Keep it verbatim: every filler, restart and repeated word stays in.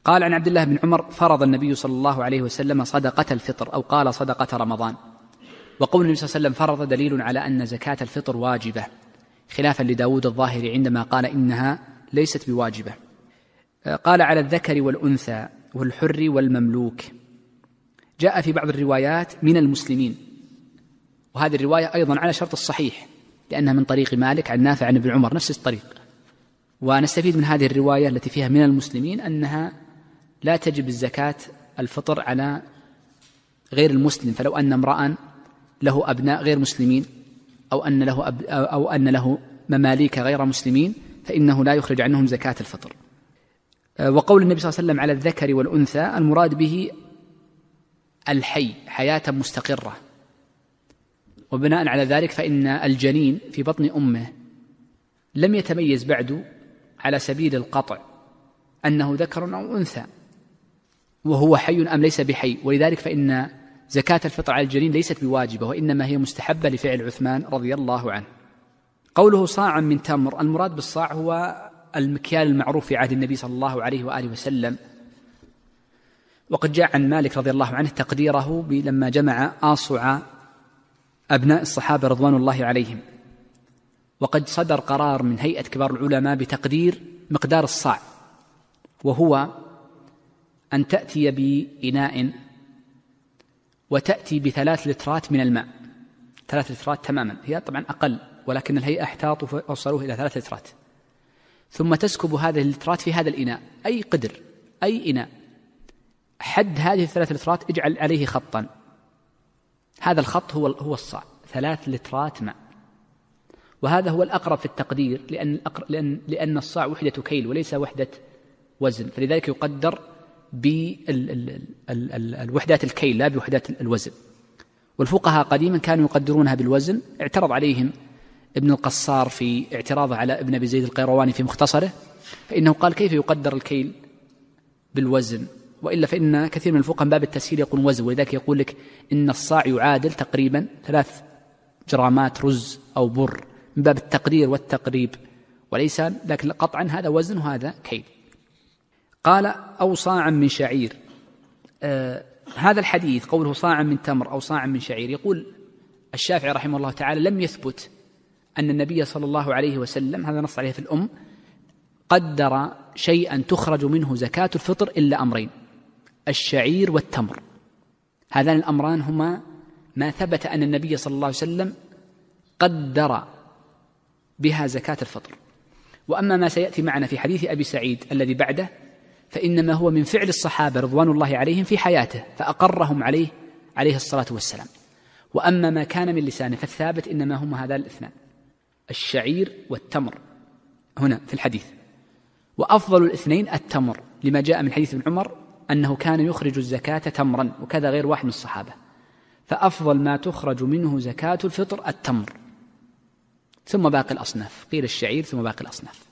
قال عن عبد الله بن عمر: فرض النبي صلى الله عليه وسلم صدقة الفطر، أو قال صدقة رمضان. وقول النبي صلى الله عليه وسلم فرض دليل على أن زكاة الفطر واجبة، خلافا لداود الظاهري عندما قال إنها ليست بواجبة. قال: على الذكر والأنثى والحر والمملوك. جاء في بعض الروايات من المسلمين، وهذه الرواية أيضا على شرط الصحيح لأنها من طريق مالك عن نافع عن ابن عمر، نفس الطريق. ونستفيد من هذه الرواية التي فيها من المسلمين أنها لا تجب الزكاة الفطر على غير المسلم، فلو أن امرأ له أبناء غير مسلمين أو أن له أب أو أن له مماليك غير مسلمين فإنه لا يخرج عنهم زكاة الفطر. وقول النبي صلى الله عليه وسلم على الذكر والأنثى، المراد به الحي حياة مستقرة، وبناء على ذلك فإن الجنين في بطن أمه لم يتميز بعد على سبيل القطع أنه ذكر أو أنثى، وهو حي أم ليس بحي، ولذلك فإن زكاة الفطر على الجنين ليست بواجبة، وإنما هي مستحبة لفعل عثمان رضي الله عنه. قوله صاعا من تمر، المراد بالصاع هو المكيال المعروف في عهد النبي صلى الله عليه وآله وسلم، وقد جاء عن مالك رضي الله عنه تقديره لما جمع آصع أبناء الصحابة رضوان الله عليهم. وقد صدر قرار من هيئة كبار العلماء بتقدير مقدار الصاع، وهو أن تأتي بإناء وتأتي بثلاث لترات من الماء، ثلاث لترات تماما، هي طبعا أقل ولكن الهيئة احتاطوا فوصلوه إلى ثلاث لترات، ثم تسكب هذه اللترات في هذا الإناء، أي قدر أي إناء، حد هذه الثلاث لترات اجعل عليه خطا، هذا الخط هو هو الصاع، ثلاث لترات ماء. وهذا هو الأقرب في التقدير، لأن لأن لأن الصاع وحدة كيل وليس وحدة وزن، فلذلك يقدر بالوحدات الكيل لا بوحدات الوزن. والفقهاء قديما كانوا يقدرونها بالوزن. اعترض عليهم ابن القصار في اعتراضه على ابن أبي زيد القيرواني في مختصره، فإنه قال: كيف يقدر الكيل بالوزن؟ وإلا فإن كثير من الفقهاء من باب التسهيل يقول وزن، ولذلك يقول لك إن الصاع يعادل تقريبا ثلاث جرامات رز أو بر، من باب التقدير والتقريب وليس، لكن قطعا هذا وزن وهذا كيل. قال: أو صاعا من شعير. آه هذا الحديث قوله صاعا من تمر أو صاعا من شعير، يقول الشافعي رحمه الله تعالى: لم يثبت أن النبي صلى الله عليه وسلم، هذا نص عليه في الأم، قدر شيئا تخرج منه زكاة الفطر إلا أمرين: الشعير والتمر. هذان الأمران هما ما ثبت أن النبي صلى الله عليه وسلم قدر بها زكاة الفطر. وأما ما سيأتي معنا في حديث أبي سعيد الذي بعده فإنما هو من فعل الصحابة رضوان الله عليهم في حياته فأقرهم عليه عليه الصلاة والسلام. وأما ما كان من لسانه فالثابت إنما هم هذان الاثنان: الشعير والتمر هنا في الحديث. وأفضل الاثنين التمر، لما جاء من حديث ابن عمر أنه كان يخرج الزكاة تمرا، وكذا غير واحد من الصحابة. فأفضل ما تخرج منه زكاة الفطر التمر، ثم باقي الأصناف، قيل الشعير ثم باقي الأصناف.